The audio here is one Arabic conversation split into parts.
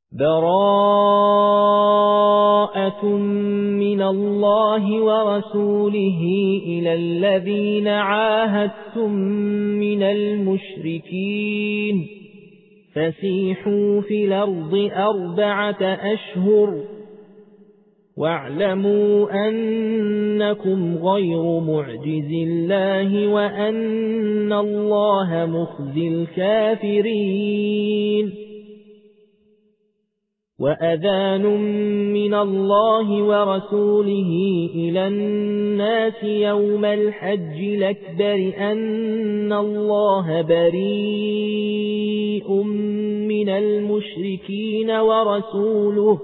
براءة من الله ورسوله إلى الذين عاهدتم من المشركين فسيحوا في الأرض 4 أشهر واعلموا أنكم غير معجز الله وأن الله مخزي الكافرين. وأذان من الله ورسوله إلى الناس يوم الحج الأكبر أن الله بريء من المشركين ورسوله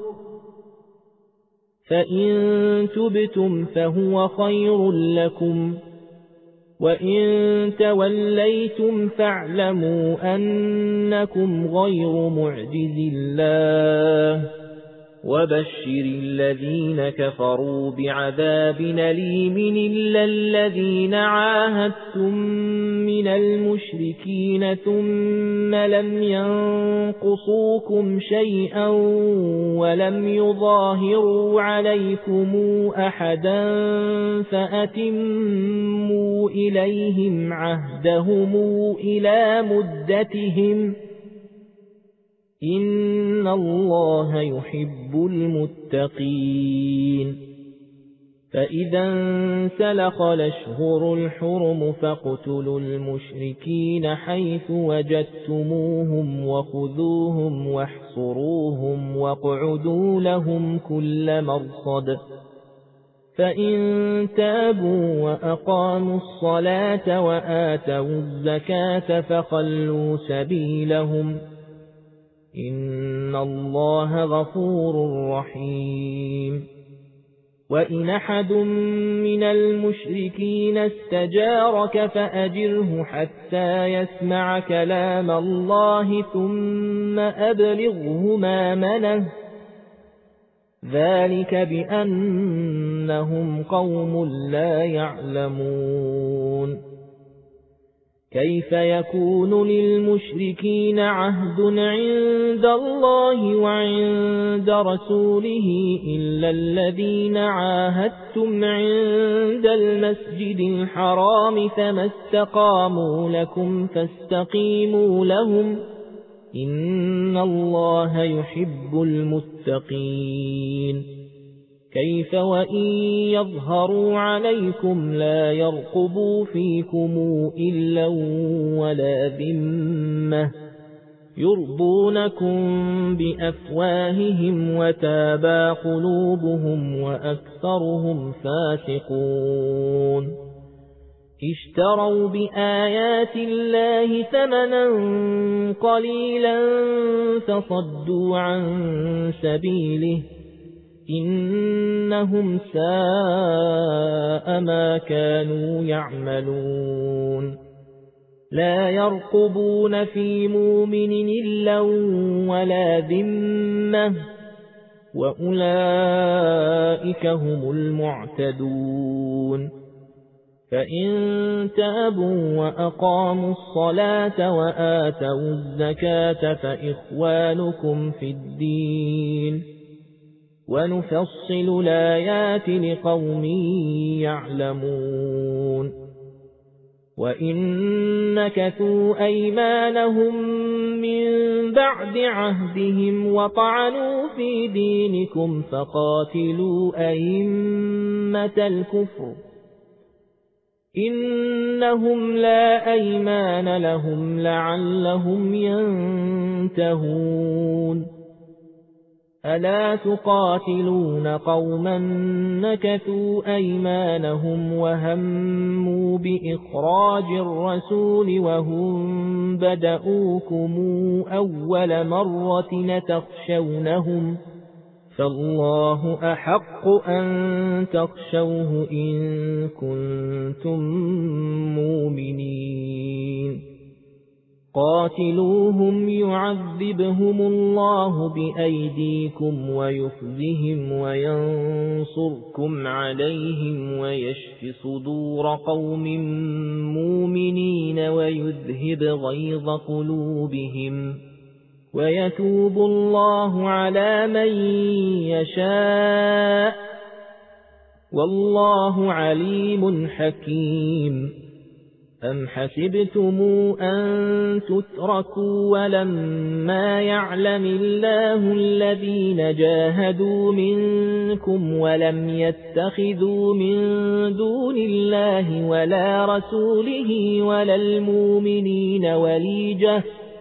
فإن تبتم فهو خير لكم وإن توليتم فاعلموا أنكم غير معجز الله وبشر الذين كفروا بعذاب أليم إلا الذين عاهدتم من المشركين ثم لم ينقصوكم شيئا ولم يظاهروا عليكم أحدا فأتموا إليهم عهدهم إلى مدتهم إن الله يحب المتقين. فإذا انسلخ الأشهر الحرم فاقتلوا المشركين حيث وجدتموهم وخذوهم واحصروهم واقعدوا لهم كل مرصد فإن تابوا وأقاموا الصلاة وآتوا الزكاة فخلوا سبيلهم إن الله غفور رحيم. وإن أحد من المشركين استجارك فأجره حتى يسمع كلام الله ثم أبلغه مأمنه ذلك بأنهم قوم لا يعلمون. كيف يكون للمشركين عهد عند الله وعند رسوله إلا الذين عاهدتم عند المسجد الحرام فما استقاموا لكم فاستقيموا لهم إن الله يحب المتقين. كيف وإن يظهروا عليكم لا يرقبوا فيكم إلا ولا ذمة يرضونكم بأفواههم وتابى قلوبهم وأكثرهم فاسقون. اشتروا بآيات الله ثمنا قليلا فصدوا عن سبيله إنهم ساء ما كانوا يعملون. لا يرقبون في مؤمن إلا ولا ذمة وأولئك هم المعتدون. فإن تابوا وأقاموا الصلاة وآتوا الزكاة فإخوانكم في الدين ونفصل الآيات لقوم يعلمون. وإن نكثوا أيمانهم من بعد عهدهم وطعنوا في دينكم فقاتلوا أئمة الكفر إنهم لا أيمان لهم لعلهم ينتهون. ألا تقاتلون قوما نكثوا أيمانهم وهموا بإخراج الرسول وهم بدؤوكم أول مرة تخشونهم فالله أحق أن تخشوه إن كنتم مؤمنين. قاتلوهم يعذبهم الله بأيديكم ويخزهم وينصركم عليهم ويشف صدور قوم مؤمنين ويذهب غيظ قلوبهم ويتوب الله على من يشاء والله عليم حكيم أم حسبتم أن تتركوا ولما يعلم الله الذين جاهدوا منكم ولم يتخذوا من دون الله ولا رسوله ولا المؤمنين وليجة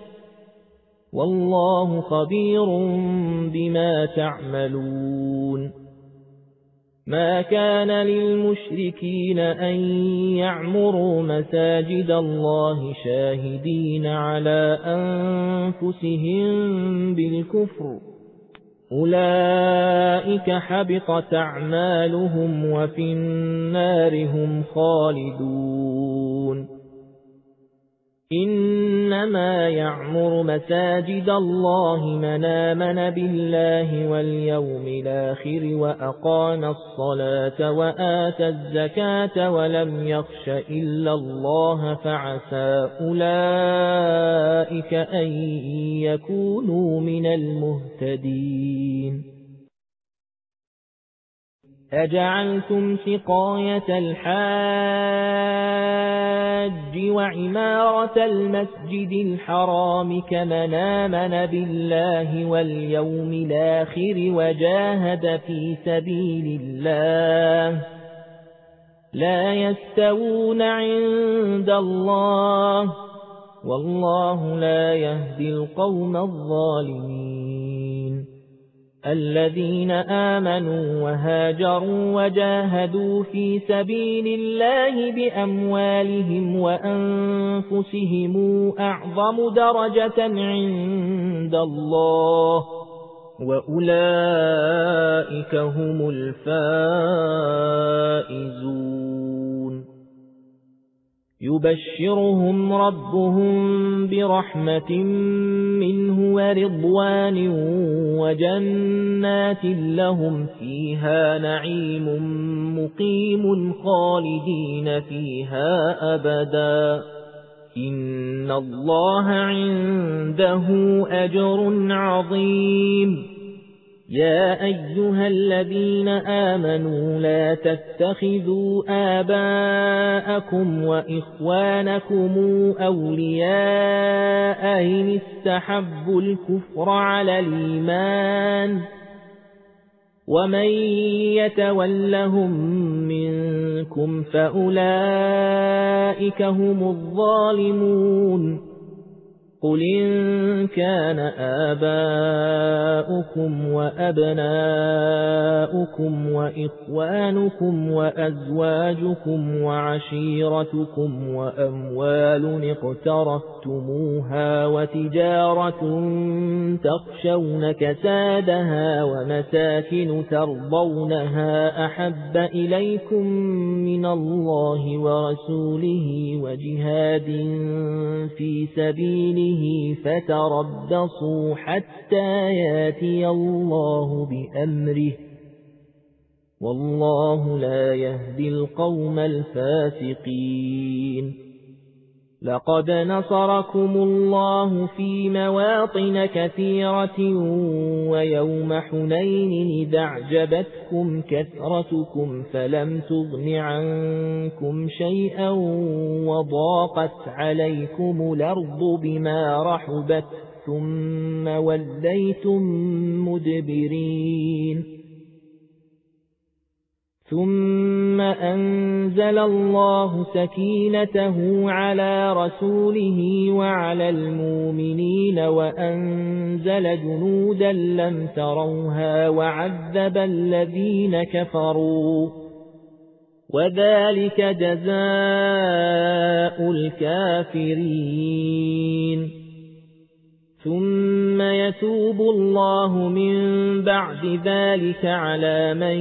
والله خبير بما تعملون ما كان للمشركين أن يعمروا مساجد الله شاهدين على أنفسهم بالكفر أولئك حبطت أعمالهم وفي النار هم خالدون إنما يعمر مساجد الله من آمن بالله واليوم الآخر وأقام الصلاة وآتى الزكاة ولم يخش إلا الله فعسى أولئك أن يكونوا من المهتدين أجعلتم سقاية الحاج وعمارة المسجد الحرام كمن آمن بالله واليوم الآخر وجاهد في سبيل الله لا يستوون عند الله والله لا يهدي القوم الظالمين الذين آمنوا وهاجروا وجاهدوا في سبيل الله بأموالهم وأنفسهم أعظم درجة عند الله وأولئك هم الفائزون يبشرهم ربهم برحمة منه ورضوان وجنات لهم فيها نعيم مقيم خالدين فيها أبدا إن الله عنده أجر عظيم يا أيها الذين آمنوا لا تتخذوا آباءكم وإخوانكم أولياء إن استحبوا الكفر على الإيمان ومن يتولهم منكم فأولئك هم الظالمون قل إن كان آباؤكم وأبناؤكم وإخوانكم وأزواجكم وعشيرتكم وأموال اقترفتموها وتجارة تخشون كسادها ومساكن ترضونها أحب إليكم من الله ورسوله وجهاد في سبيله فتربصوا حتى ياتي الله بأمره والله لا يهدي القوم الفاسقين لقد نصركم الله في مواطن كثيرة ويوم حنين إذ أعجبتكم كثرتكم فلم تغن عنكم شيئا وضاقت عليكم الأرض بما رحبت ثم وليتم مدبرين ثم أنزل الله سكينته على رسوله وعلى المؤمنين وأنزل جنودا لم تروها وعذب الذين كفروا وذلك جزاء الكافرين ثم يتوب الله من بعد ذلك على من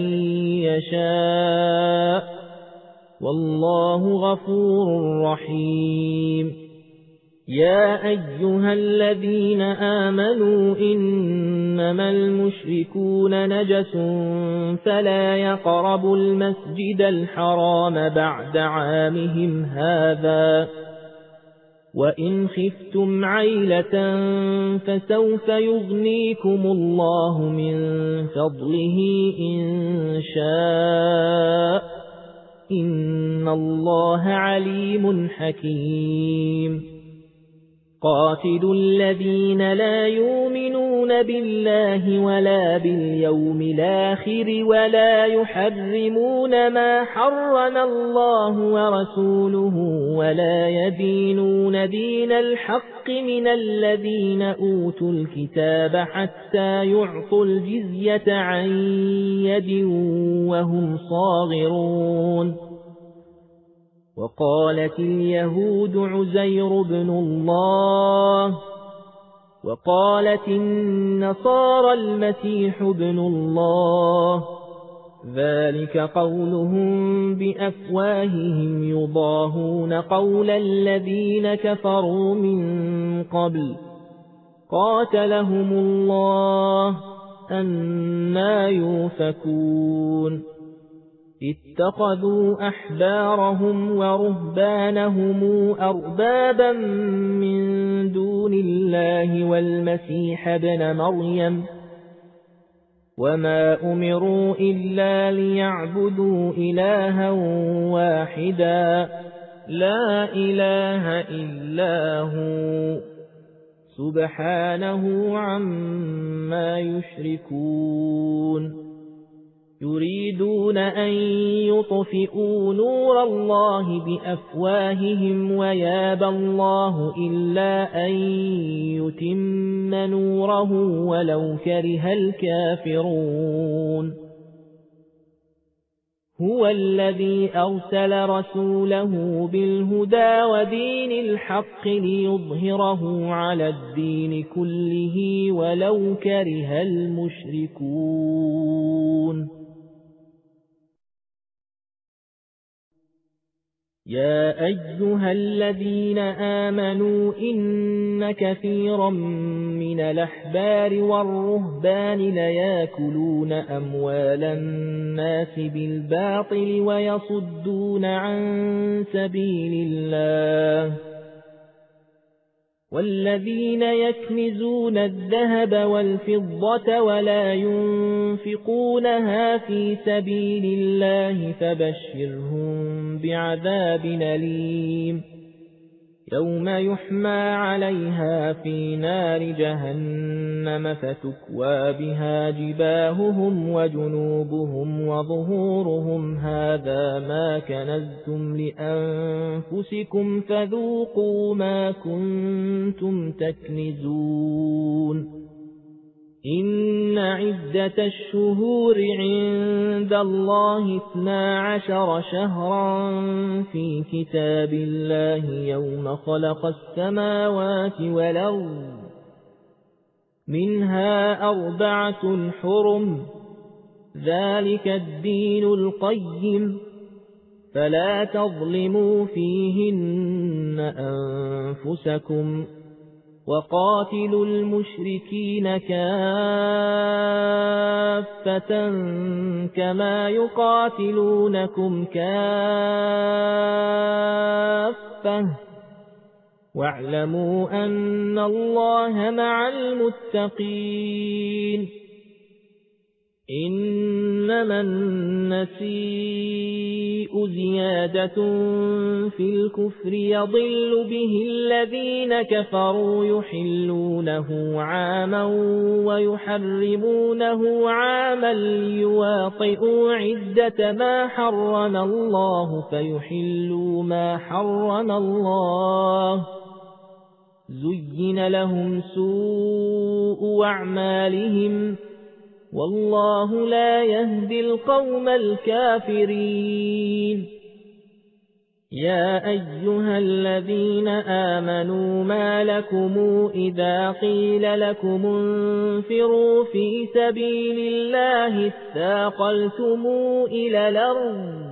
يشاء والله غفور رحيم يا أيها الذين آمنوا إنما المشركون نجس فلا يقربوا المسجد الحرام بعد عامهم هذا وإن خفتم عيلة فسوف يغنيكم الله من فضله إن شاء إن الله عليم حكيم قاتلوا الذين لا يؤمنون بالله ولا باليوم الآخر ولا يحرمون ما حرم الله ورسوله ولا يدينون دين الحق من الذين أوتوا الكتاب حتى يعطوا الجزية عن يد وهم صاغرون وقالت اليهود عزير بن الله وقالت النصارى المسيح بن الله ذلك قولهم بأفواههم يضاهون قول الذين كفروا من قبل قاتلهم الله أنى يؤفكون اتخذوا أحبارهم ورهبانهم أربابا من دون الله والمسيح ابن مريم وما أمروا إلا ليعبدوا إلها واحدا لا إله إلا هو سبحانه عما يشركون يريدون أن يطفئوا نور الله بأفواههم ويابى الله إلا أن يتم نوره ولو كره الكافرون هو الذي أرسل رسوله بالهدى ودين الحق ليظهره على الدين كله ولو كره المشركون يا أيها الذين آمنوا إن كثيرا من الأحبار والرهبان ليأكلون أموال الناس بالباطل ويصدون عن سبيل الله والذين يكنزون الذهب والفضة ولا ينفقونها في سبيل الله فبشرهم بعذاب أليم يوم يحمى عليها في نار جهنم فتكوى بها جباههم وجنوبهم وظهورهم هذا ما كنزتم لأنفسكم فذوقوا ما كنتم تكنزون إن عدة الشهور عند الله 12 شهرا في كتاب الله يوم خلق السماوات والأرض منها 4 حرم ذلك الدين القيم فلا تظلموا فيهن أنفسكم وقاتلوا المشركين كافة كما يقاتلونكم كافة واعلموا أن الله مع المتقين إنما النسيء زيادة في الكفر يضل به الذين كفروا يحلونه عاما ويحرمونه عاما ليواطئوا عدة ما حرم الله فيحلوا ما حرم الله زين لهم سوء أعمالهم والله لا يهدي القوم الكافرين يا أيها الذين آمنوا ما لكم إذا قيل لكم انفروا في سبيل الله اثاقلتم إلى الأرض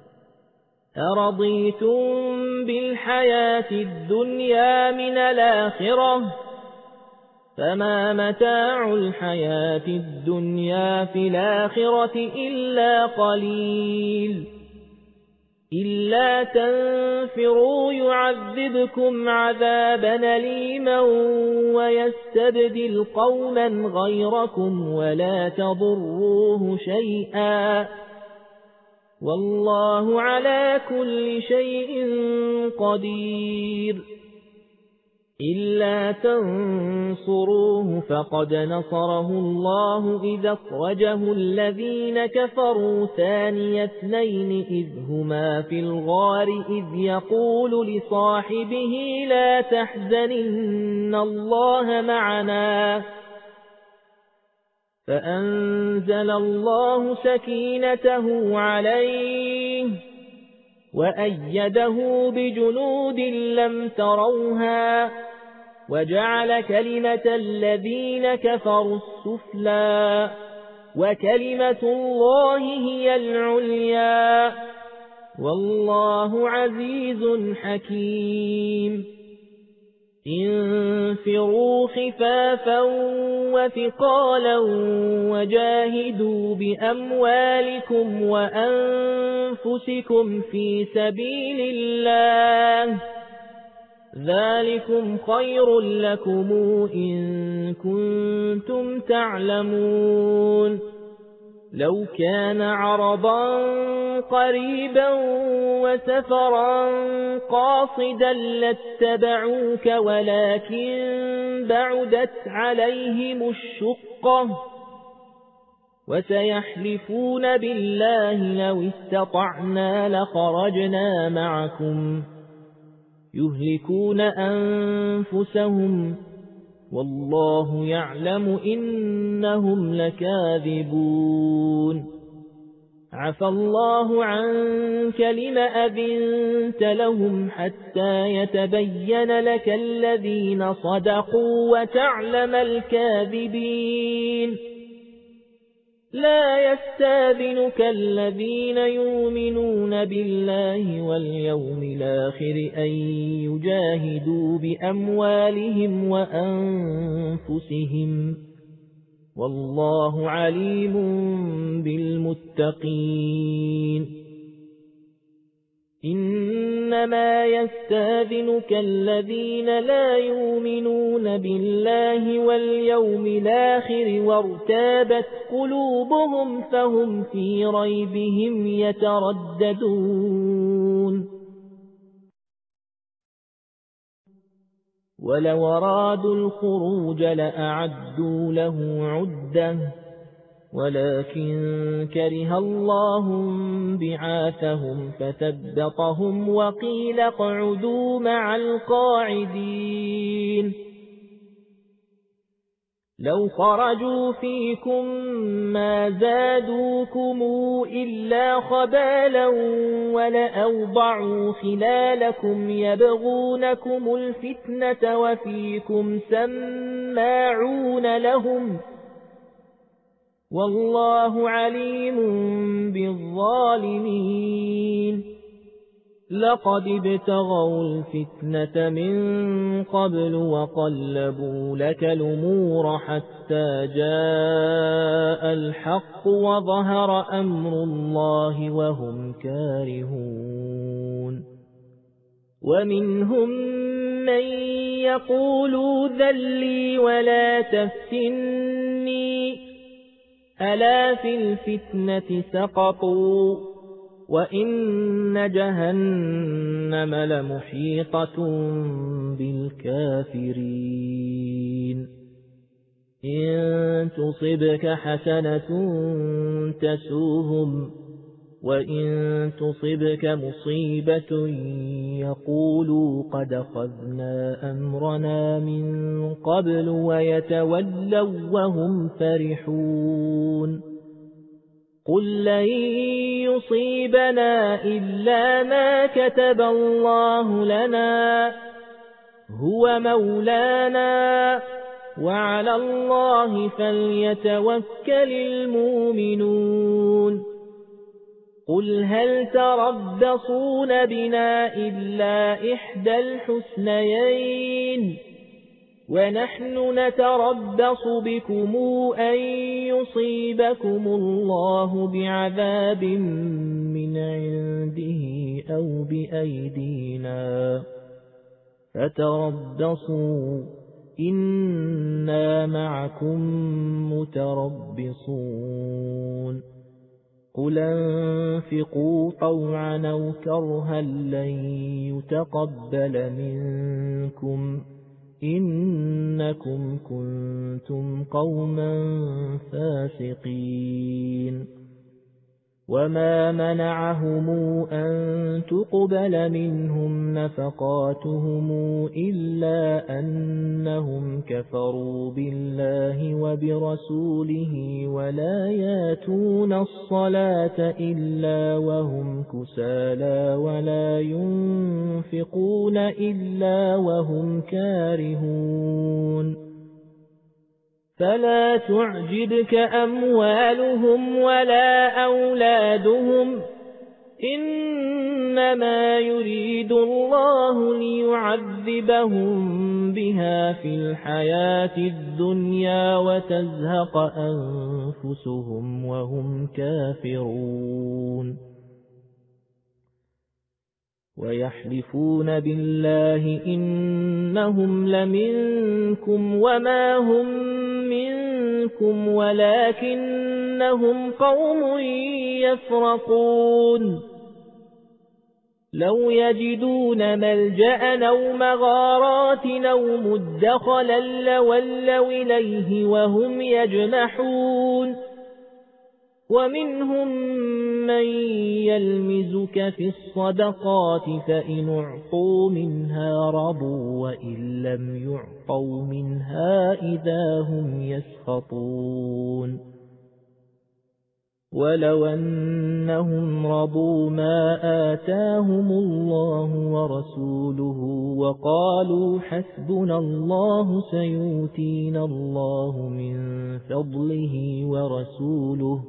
أرضيتم بالحياة الدنيا من الآخرة فما متاع الحياة الدنيا في الآخرة إلا قليل إلا تنفروا يعذبكم عذابا أليما ويستبدل قوما غيركم ولا تضروه شيئا والله على كل شيء قدير إلا تنصروه فقد نصره الله إذا أخرجه الذين كفروا ثاني اثنين إذ هما في الغار إذ يقول لصاحبه لا تحزن إن الله معنا فأنزل الله سكينته عليه وأيده بجنود لم تروها وجعل كلمة الذين كفروا السفلى وكلمة الله هي العليا والله عزيز حكيم انفروا خفافا وثقالا وجاهدوا بأموالكم وأنفسكم في سبيل الله ذلكم خير لكم إن كنتم تعلمون لو كان عرضا قريبا وسفرا قاصدا لاتبعوك ولكن بعدت عليهم الشقة وسيحلفون بالله لو استطعنا لخرجنا معكم يهلكون أنفسهم والله يعلم إنهم لكاذبون عفى الله عنك لم أذنت لهم حتى يتبين لك الذين صدقوا وتعلم الكاذبين لا يستاذنك الذين يؤمنون بالله واليوم الآخر أن يجاهدوا بأموالهم وأنفسهم والله عليم بالمتقين إنما يستاذنك الذين لا يؤمنون بالله واليوم الآخر وارتابت قلوبهم فهم في ريبهم يترددون ولو أرادوا الخروج لأعدوا له عدة ولكن كره الله بعاثهم فثبطهم وقيل اقعدوا مع القاعدين لو خرجوا فيكم ما زادوكم إلا خبالا ولأوضعوا خلالكم يبغونكم الفتنة وفيكم سماعون لهم والله عليم بالظالمين لقد ابتغوا الفتنة من قبل وقلبوا لك الأمور حتى جاء الحق وظهر أمر الله وهم كارهون ومنهم من يقول ذلي ولا تفتني ألا في الفتنة سقطوا وإن جهنم لمحيطة بالكافرين إن تصبك حسنة تسوهم وإن تصبك مصيبة يقولوا قد أخذنا أمرنا من قبل ويتولوا وهم فرحون قل لن يصيبنا إلا ما كتب الله لنا هو مولانا وعلى الله فليتوكل المؤمنون قل هل تربصون بنا إلا إحدى الحسنيين ونحن نتربص بكم أن يصيبكم الله بعذاب من عنده أو بأيدينا فتربصوا إنا معكم متربصون قل انفقوا طوعا أو كرها لن يتقبل منكم إنكم كنتم قوما فاسقين وما منعهم أن تقبل منهم نفقاتهم إلا أنهم كفروا بالله وبرسوله ولا ياتون الصلاة إلا وهم كسالى ولا ينفقون إلا وهم كارهون فلا تعجبك أموالهم ولا أولادهم إنما يريد الله ليعذبهم بها في الحياة الدنيا وتزهق أنفسهم وهم كافرون ويحلفون بالله إنهم لمنكم وما هم منكم ولكنهم قوم يفرقون لو يجدون ملجأ أو مغارات أو مدخلا لولوا إليه وهم يجمحون ومنهم من يلمزك في الصدقات فإن أعطوا منها رضوا وإن لم يعطوا منها إذا هم يسخطون ولو أنهم رضوا ما آتاهم الله ورسوله وقالوا حسبنا الله سيؤتينا الله من فضله ورسوله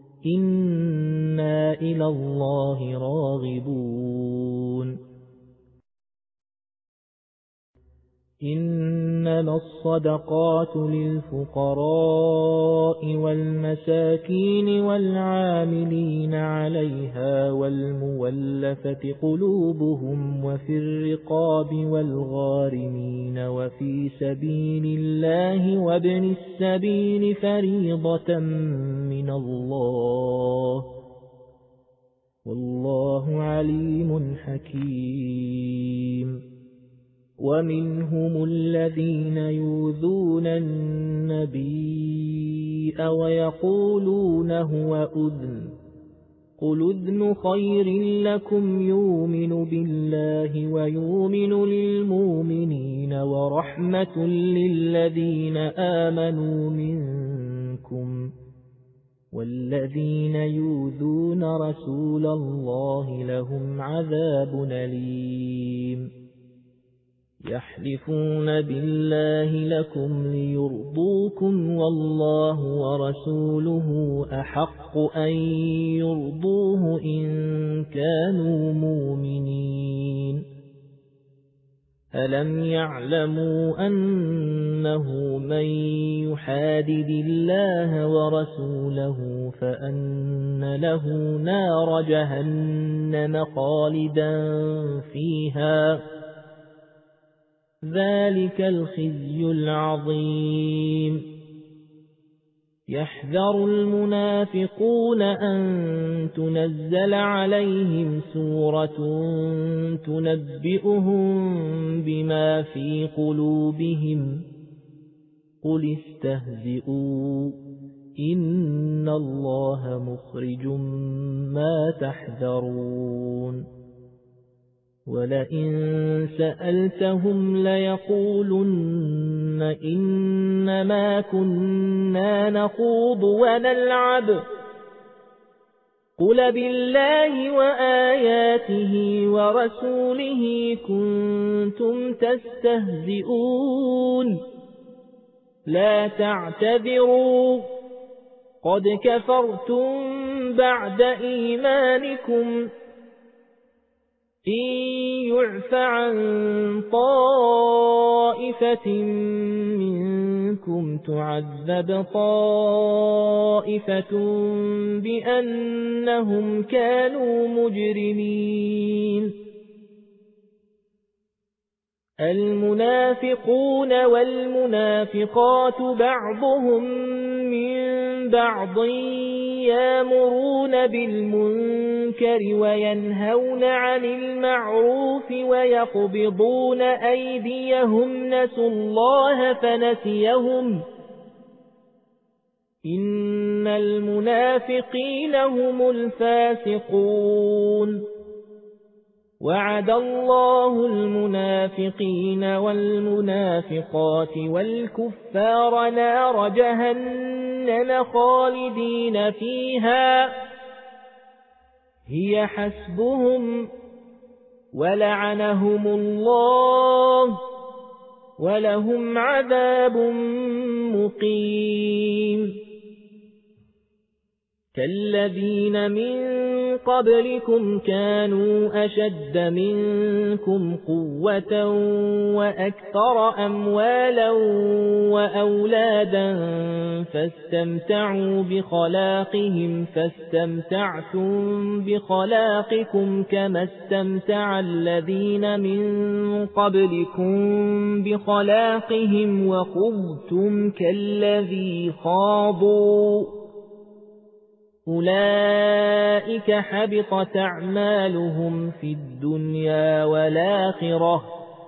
إنا إلى الله راغبون إنما الصدقات للفقراء والمساكين والعاملين عليها والمولفة قلوبهم وفي الرقاب والغارمين وفي سبيل الله وابن السبيل فريضة من الله والله عليم حكيم ومنهم الذين يؤذون النبي ويقولون هو أذن قل أذن خير لكم يؤمن بالله ويؤمن للمؤمنين ورحمة للذين آمنوا منكم والذين يؤذون رسول الله لهم عذاب أليم يحلفون بالله لكم ليرضوكم والله ورسوله أحق أن يرضوه إن كانوا مؤمنين ألم يعلموا أنه من يحادد الله ورسوله فأن له نار جهنم خالدا فيها ذلك الخزي العظيم يحذر المنافقون أن تنزل عليهم سورة تنبئهم بما في قلوبهم قل استهزئوا إن الله مخرج ما تحذرون ولئن سألتهم ليقولن إنما كنا نخوض ونلعب قل بالله وآياته ورسوله كنتم تستهزئون لا تعتذروا قد كفرتم بعد إيمانكم إن يعف عن طائفة منكم تعذب طائفة بأنهم كانوا مجرمين. المنافقون والمنافقات بعضهم من بعض يأمرون بالمنكر وينهون عن المعروف ويقبضون أيديهم نسوا الله فنسيهم إن المنافقين هم الفاسقون. وعد الله المنافقين والمنافقات والكفار نار جهنم خالدين فيها هي حسبهم ولعنهم الله ولهم عذاب مقيم. كالذين من قبلكم كانوا أشد منكم قوة وأكثر أموالا وأولادا فاستمتعوا بخلاقهم فاستمتعتم بخلاقكم كما استمتع الذين من قبلكم بخلاقهم وخضتم كالذي خاضوا أولئك حبطت أعمالهم في الدنيا والآخرة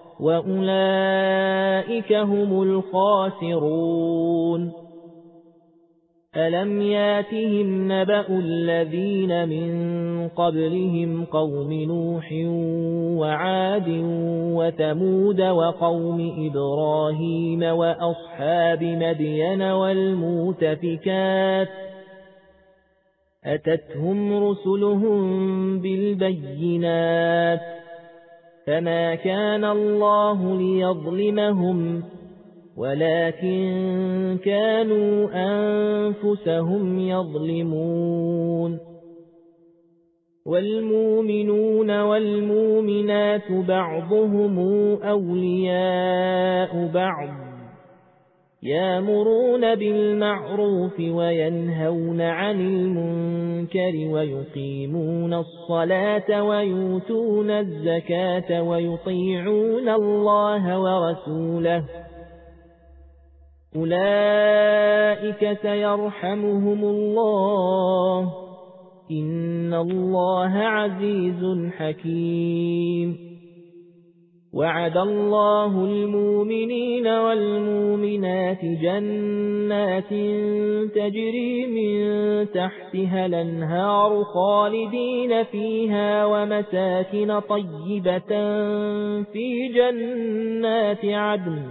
وأولئك هم الخاسرون. ألم ياتهم نبأ الذين من قبلهم قوم نوح وعاد وثمود وقوم إبراهيم وأصحاب مدين والمؤتفكات أتتهم رسلهم بالبينات فما كان الله ليظلمهم ولكن كانوا أنفسهم يظلمون. والمؤمنون والمؤمنات بعضهم أولياء بعض يأمرون بالمعروف وينهون عن المنكر ويقيمون الصلاة ويؤتون الزكاة ويطيعون الله ورسوله أولئك سيرحمهم الله إن الله عزيز حكيم. وعد الله المؤمنين والمؤمنات جنات تجري من تحتها الأنهار خالدين فيها ومساكن طيبة في جنات عدن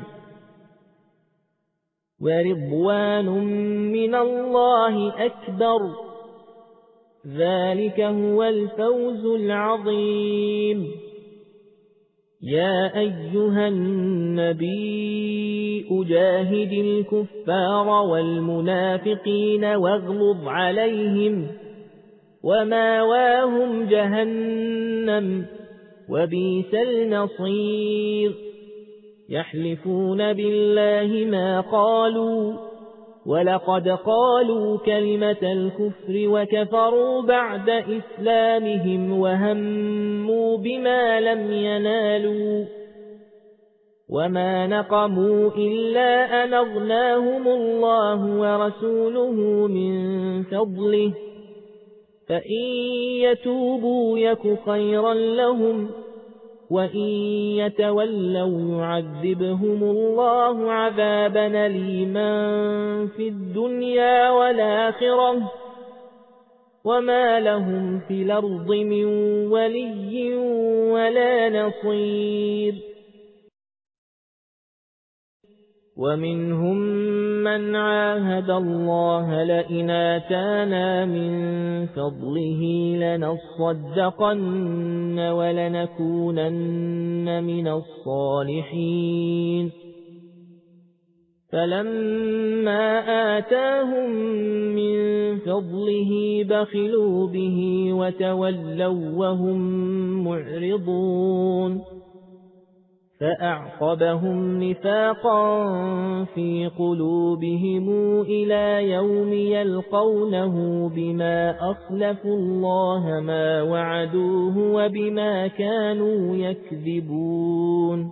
ورضوان من الله أكبر ذلك هو الفوز العظيم. يا أيها النبي أجاهد الكفار والمنافقين واغلظ عليهم وماواهم جهنم وبئس المصير. يحلفون بالله ما قالوا ولقد قالوا كلمة الكفر وكفروا بعد إسلامهم وهموا بما لم ينالوا وما نقموا إلا أن أغناهم الله ورسوله من فضله فإن يتوبوا يك خيرا لهم وإن يتولوا يعذبهم الله عذابا أليما في الدنيا والآخرة وما لهم في الأرض من ولي ولا نصير. ومنهم من عاهد الله لئن آتانا من فضله لنصدقن ولنكونن من الصالحين. فلما آتاهم من فضله بخلوا به وتولوا وهم معرضون فأعقبهم نفاقا في قلوبهم إلى يوم يلقونه بما أخلفوا الله ما وعدوه وبما كانوا يكذبون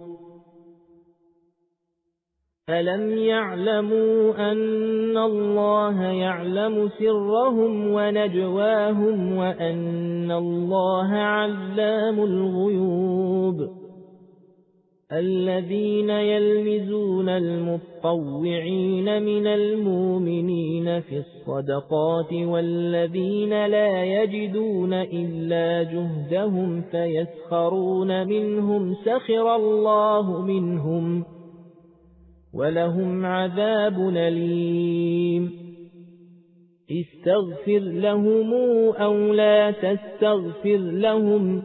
ألم يعلموا أن الله يعلم سرهم ونجواهم وأن الله علام الغيوب الذين يلمزون المطوعين من المؤمنين في الصدقات والذين لا يجدون إلا جهدهم فيسخرون منهم سخر الله منهم ولهم عذاب أليم استغفر لهم أو لا تستغفر لهم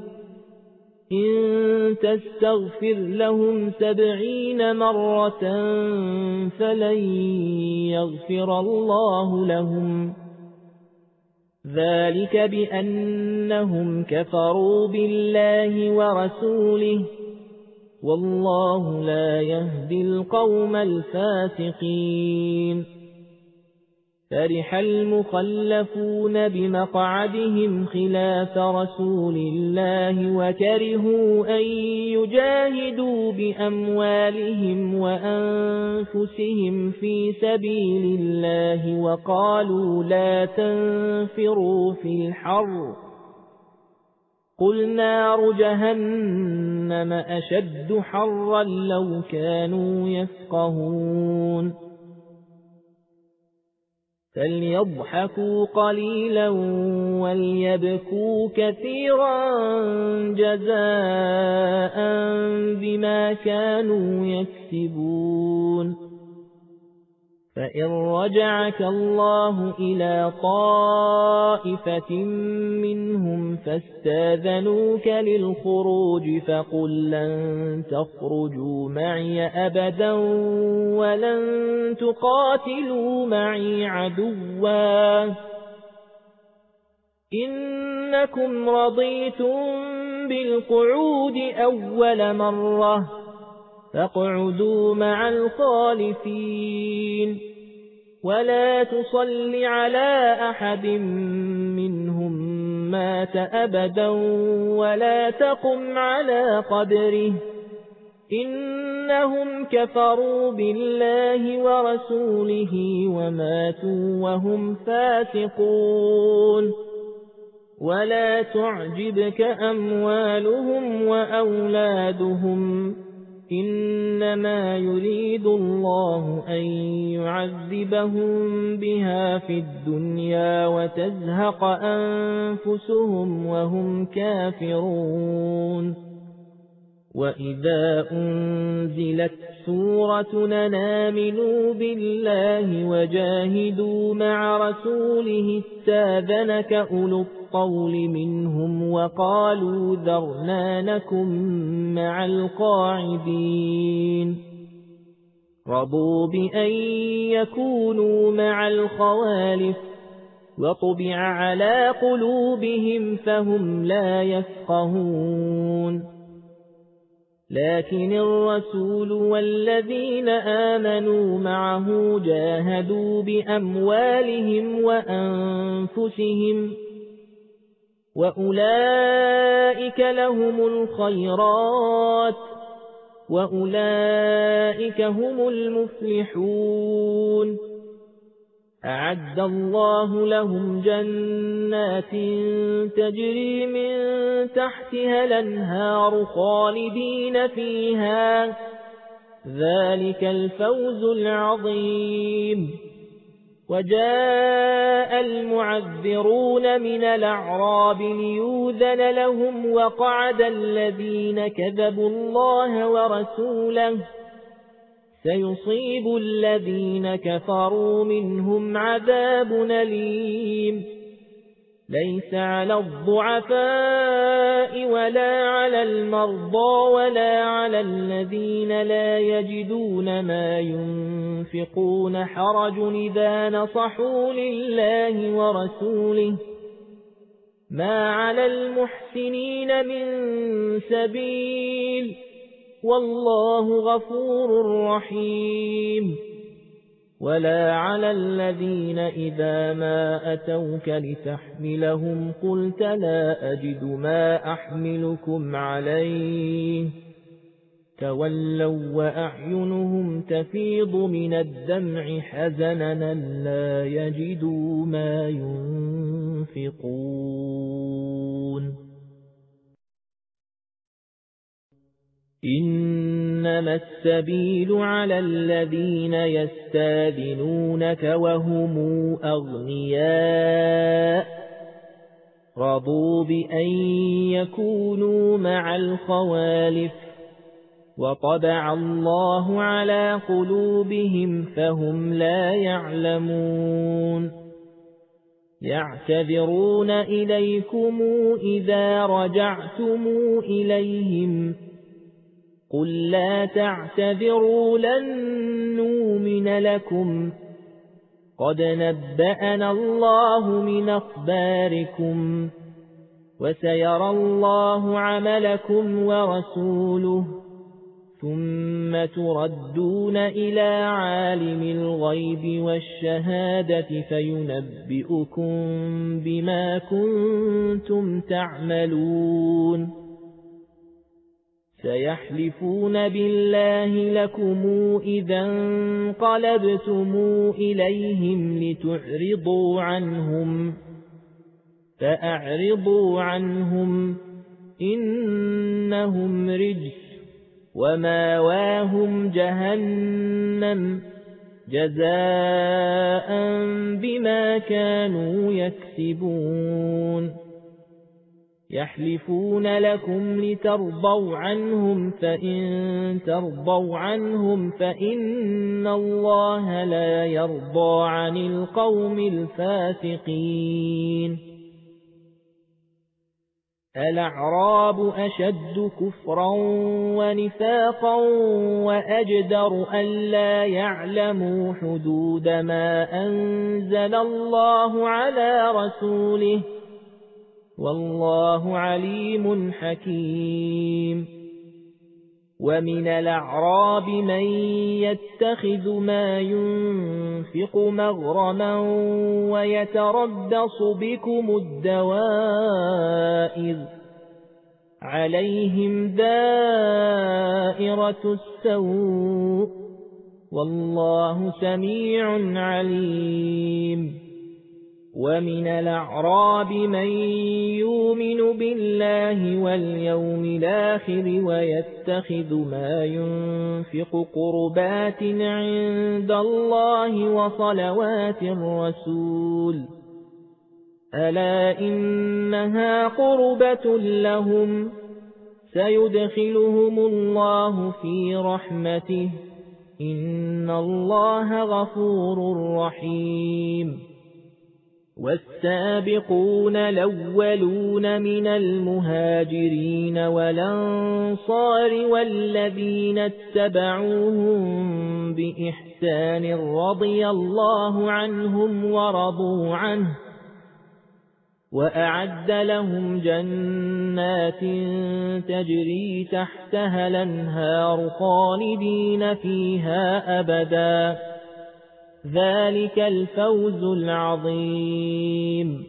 إن تستغفر لهم 70 مرة فلن يغفر الله لهم ذلك بأنهم كفروا بالله ورسوله والله لا يهدي القوم الفاسقين فرح المخلفون بمقعدهم خلاف رسول الله وكرهوا أن يجاهدوا بأموالهم وأنفسهم في سبيل الله وقالوا لا تنفروا في الحر قل نار جهنم أشد حرا لو كانوا يفقهون فليضحكوا قليلا وليبكوا كثيرا جزاء بما كانوا يكسبون فإن رجعك الله إلى طائفة منهم فاستاذنوك للخروج فقل لن تخرجوا معي أبدا ولن تقاتلوا معي عدوا إنكم رضيتم بالقعود أول مرة فاقعدوا مع الخالفين ولا تصل على أحد منهم مات أبدا ولا تقم على قبره إنهم كفروا بالله ورسوله وماتوا وهم فاسقون ولا تعجبك أموالهم وأولادهم إنما يريد الله أن يعذبهم بها في الدنيا وتزهق أنفسهم وهم كافرون وإذا أنزلت سورة آمنوا بالله وجاهدوا مع رسوله استاذنك أولو القول منهم وقالوا ذرنا نكن مع القاعدين رضوا بأن يكونوا مع الخوالف وطبع على قلوبهم فهم لا يفقهون لكن الرسول والذين آمنوا معه جاهدوا بأموالهم وأنفسهم وأولئك لهم الخيرات وأولئك هم المفلحون أعد الله لهم جنات تجري من تحتها الأنهار خالدين فيها ذلك الفوز العظيم وجاء المعذرون من الأعراب ليؤذن لهم وقعد الذين كذبوا الله ورسوله سيصيب الذين كفروا منهم عذاب أليم ليس على الضعفاء ولا على المرضى ولا على الذين لا يجدون ما ينفقون حرج إذا نصحوا لله ورسوله ما على المحسنين من سبيل والله غفور رحيم ولا على الذين إذا ما أتوك لتحملهم قلت لا أجد ما أحملكم عليه تولوا وأعينهم تفيض من الدمع حزنا لا يجدوا ما ينفقون إنما السبيل على الذين يستاذنونك وهم أغنياء رضوا بأن يكونوا مع الخوالف وطبع الله على قلوبهم فهم لا يعلمون يعتذرون إليكم إذا رجعتم إليهم قل لا تعتذروا لن نؤمن لكم قد نبأنا الله من أخباركم وسيرى الله عملكم ورسوله ثم تردون إلى عالم الغيب والشهادة فينبئكم بما كنتم تعملون سيحلفون بالله لكم إذا انقلبتم إليهم لتعرضوا عنهم فأعرضوا عنهم إنهم رجس وماواهم جهنم جزاء بما كانوا يكسبون يحلفون لكم لترضوا عنهم فإن ترضوا عنهم فإن الله لا يرضى عن القوم الفاسقين الأعراب أشد كفرا ونفاقا وأجدر ألا يعلموا حدود ما أنزل الله على رسوله والله عليم حكيم ومن الأعراب من يتخذ ما ينفق مغرما ويتربص بكم الدوائر عليهم دائرة السوء والله سميع عليم ومن الأعراب من يؤمن بالله واليوم الآخر ويتخذ ما ينفق قربات عند الله وصلوات الرسول ألا إنها قربة لهم سيدخلهم الله في رحمته إن الله غفور رحيم والسابقون الأولون من المهاجرين والأنصار والذين اتبعوهم بإحسان رضي الله عنهم ورضوا عنه وأعد لهم جنات تجري تحتها الأنهار خالدين فيها أبدا ذلك الفوز العظيم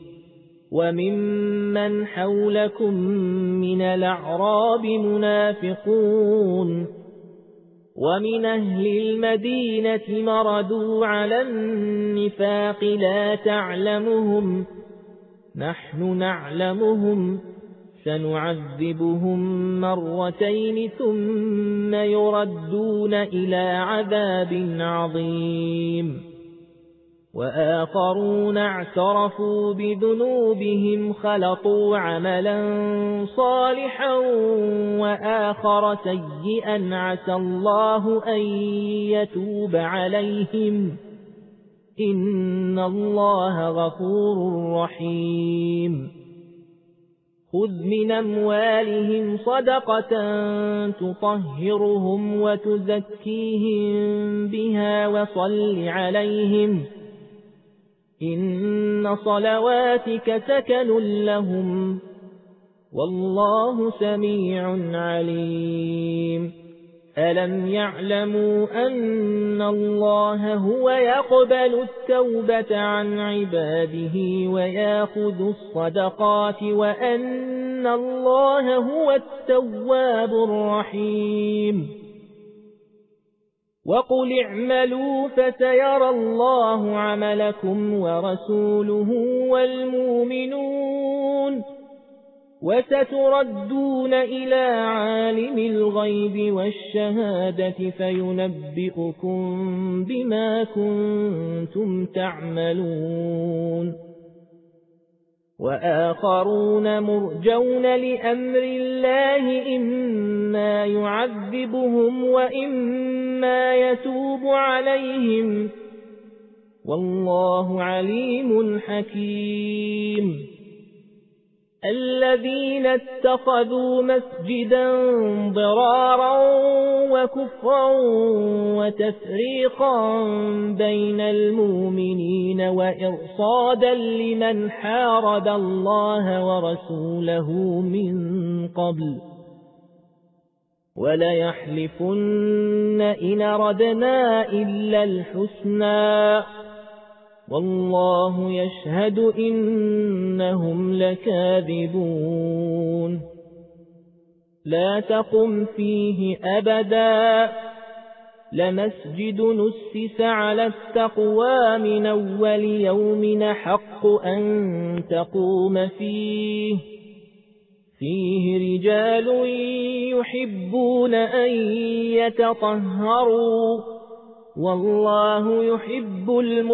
وممن حولكم من الأعراب منافقون ومن أهل المدينة مردوا على النفاق لا تعلمهم نحن نعلمهم سنعذبهم مرتين ثم يردون إلى عذاب عظيم وآخرون اعترفوا بذنوبهم خلطوا عملا صالحا وآخر سيئا عسى الله أن يتوب عليهم إن الله غفور رحيم خذ من أموالهم صدقة تطهرهم وتزكيهم بها وصل عليهم إن صلواتك سكن لهم والله سميع عليم ألم يعلموا أن الله هو يقبل التوبة عن عباده ويأخذ الصدقات وأن الله هو التواب الرحيم وقل اعملوا فسيرى الله عملكم ورسوله والمؤمنون وستردون إلى عالم الغيب والشهادة فينبئكم بما كنتم تعملون وآخرون مرجون لأمر الله إما يعذبهم وإما يتوب عليهم والله عليم حكيم الذين اتخذوا مسجدا ضرارا وكفرا وتفريقا بين المؤمنين وإرصادا لمن حارب الله ورسوله من قبل وليحلفن إن ردنا إلا الحسنى والله يشهد إنهم لكاذبون لا تقم فيه أبدا لمسجد نسس على التقوى من أول يوم حق أن تقوم فيه رجال يحبون أن يتطهروا والله يحب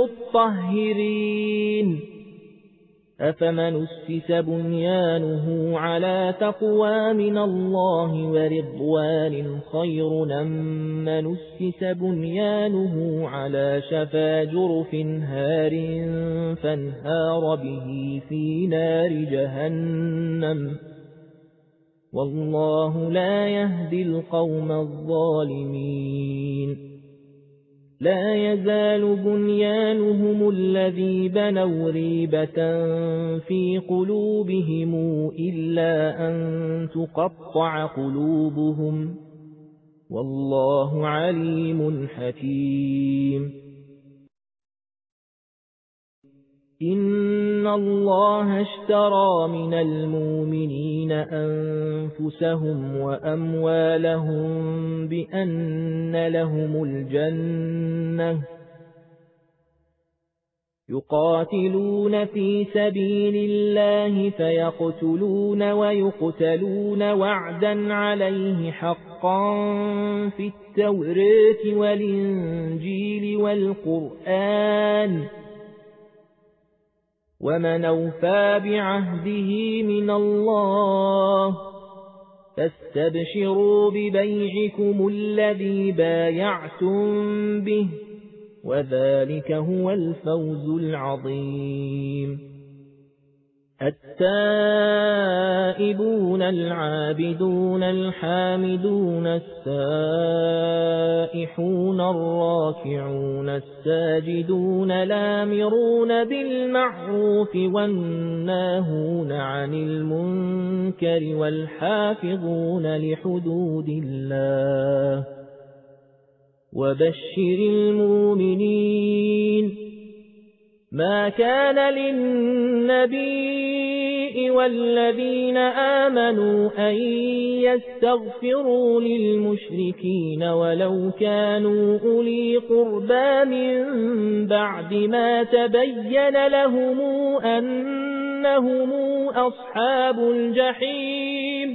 المطهرين أفمن أسس بنيانه على تقوى من الله ورضوان خير أم من أسس بنيانه على شفا جرف هار فانهار به في نار جهنم والله لا يهدي القوم الظالمين لا يزال بنيانهم الذي بنوا ريبة في قلوبهم إلا أن تقطع قلوبهم والله عليم حكيم إن الله اشترى من المؤمنين أنفسهم وأموالهم بأن لهم الجنة يقاتلون في سبيل الله فيقتلون ويقتلون وعدا عليه حقا في التوراة والإنجيل والقرآن ومن أوفى بعهده من الله فاستبشروا ببيعكم الذي بايعتم به وذلك هو الفوز العظيم التائبون العابدون الحامدون السائحون الراكعون الساجدون الآمرون بالمعروف والناهون عن المنكر والحافظون لحدود الله وبشر المؤمنين ما كان للنبي والذين آمنوا أن يستغفروا للمشركين ولو كانوا أولي قربى من بعد ما تبين لهم أنهم أصحاب الجحيم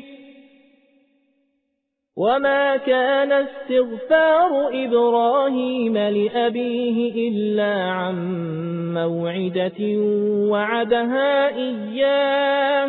وما كان استغفار إبراهيم لأبيه إلا عن موعدة وعدها إياه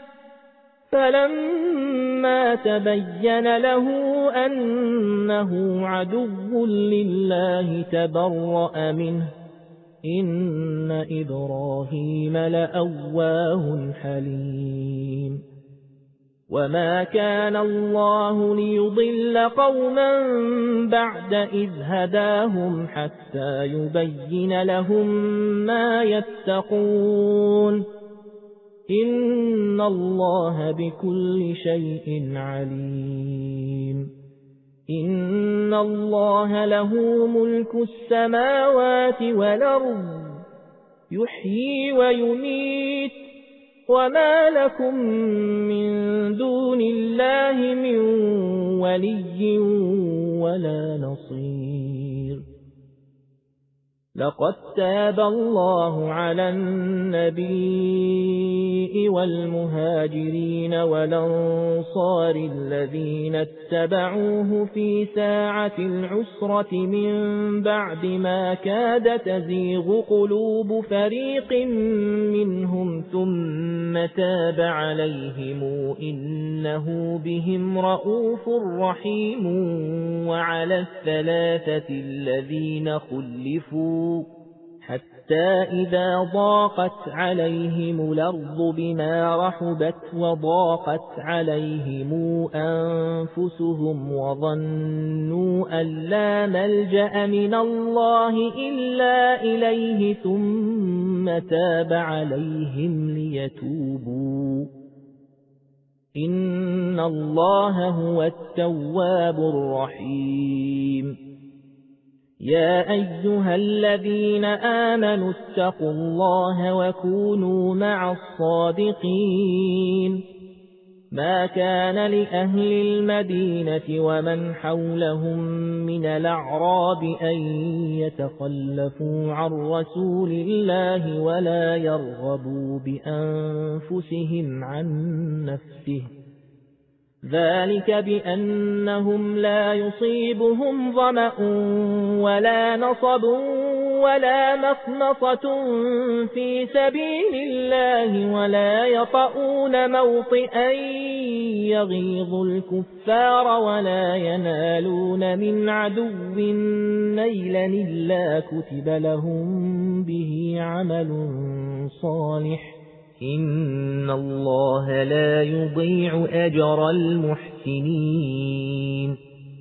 فلما تبين له أنه عدو لله تبرأ منه إن إبراهيم لأواه حليم وما كان الله ليضل قوما بعد إذ هداهم حتى يبين لهم ما يتقون إن الله بكل شيء عليم إن الله له ملك السماوات والأرض يحيي ويميت وما لكم من دون الله من ولي ولا نصير لقد تاب الله على النبي والمهاجرين والأنصار الذين اتبعوه في ساعة العسرة من بعد ما كاد تزيغ قلوب فريق منهم ثم تاب عليهم إنه بهم رؤوف رحيم وعلى الثلاثة الذين خلفوا حتى إذا ضاقت عليهم الأرض بما رحبت وضاقت عليهم أنفسهم وظنوا أن لا ملجأ من الله إلا إليه ثم تاب عليهم ليتوبوا إن الله هو التواب الرحيم يا أيها الذين آمنوا اتقوا الله وكونوا مع الصادقين ما كان لأهل المدينة ومن حولهم من الأعراب أن يتخلفوا عن رسول الله ولا يرغبوا بأنفسهم عن نفسه ذلك بأنهم لا يصيبهم ظمأ ولا نصب ولا مخمصة في سبيل الله ولا يطؤون موطئا يغيظ الكفار ولا ينالون من عدو نيلا إلا كتب لهم به عمل صالح إن الله لا يضيع أجر المحسنين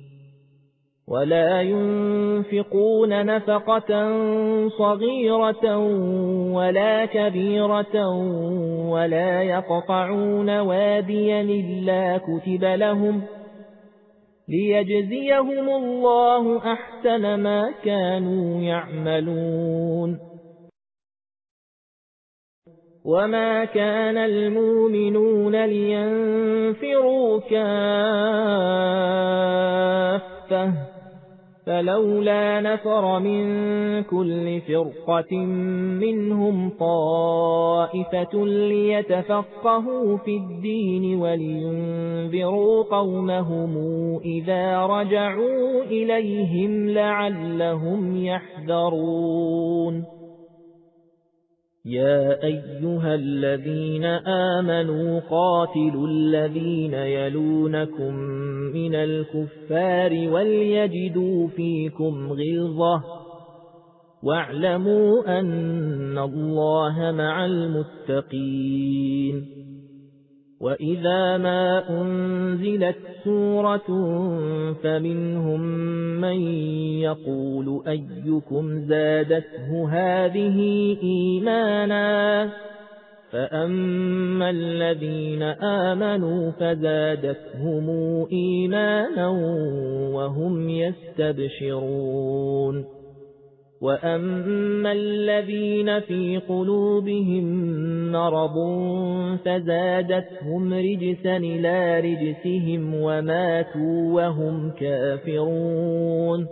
ولا ينفقون نفقة صغيرة ولا كبيرة ولا يقطعون واديا إلا كتب لهم ليجزيهم الله أحسن ما كانوا يعملون وما كان المؤمنون لينفروا كافة فلولا نفر من كل فرقة منهم طائفة ليتفقهوا في الدين ولينذروا قومهم إذا رجعوا إليهم لعلهم يحذرون يا أيها الذين آمنوا قاتلوا الذين يلونكم من الكفار وليجدوا فيكم غلظة واعلموا أن الله مع المتقين وإذا ما أنزلت سورة فمنهم من يقول أيكم زادته هذه إيمانا فأما الذين آمنوا فزادتهم إيمانا وهم يستبشرون وأما الذين في قلوبهم مرض فزادتهم رجسا إلى رجسهم وماتوا وهم كافرون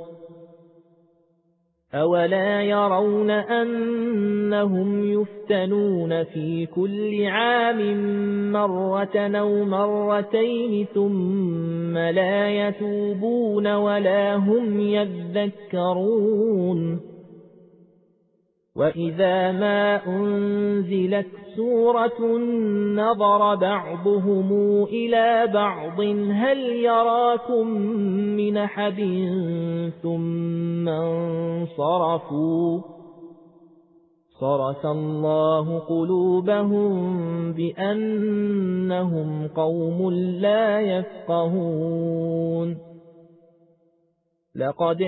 أولا يرون أنهم يفتنون في كل عام مرة أو مرتين ثم لا يتوبون ولا هم يذكرون وإذا ما أنزلت سورة نظر بعضهم إلى بعض هل يراكم من أحد ثم انصرفوا صرف الله قلوبهم بأنهم قوم لا يفقهون لقد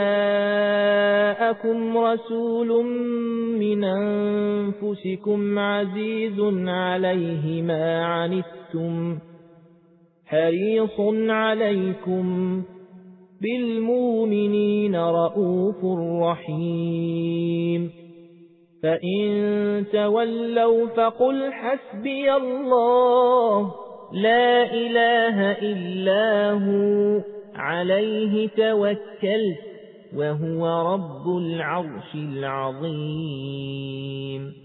جاءكم رسول من أنفسكم عزيز عليه ما عنتم حريص عليكم بالمؤمنين رؤوف رحيم فإن تولوا فقل حسبي الله لا إله إلا هو عليه توكلت وهو رب العرش العظيم